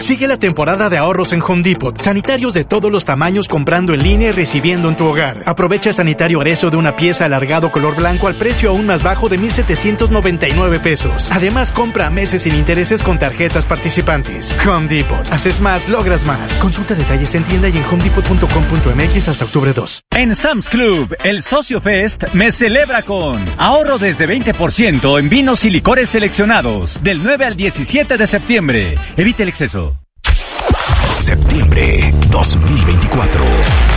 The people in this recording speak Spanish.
Sigue la temporada de ahorros en Home Depot. Sanitarios de todos los tamaños comprando en línea y recibiendo en tu hogar. Aprovecha sanitario Arezo de una pieza alargado color blanco al precio aún más bajo de 1,799 pesos. Además, compra a meses sin intereses con tarjetas participantes. Home Depot. Haces más, logras más. Consulta detalles en tienda y en homedepot.com.mx hasta octubre 2. En Sam's Club, el Socio Fest me celebra con ahorro desde 20% en vinos y licores seleccionados del 9 al 17 de septiembre. Evite el exceso. Septiembre 2024.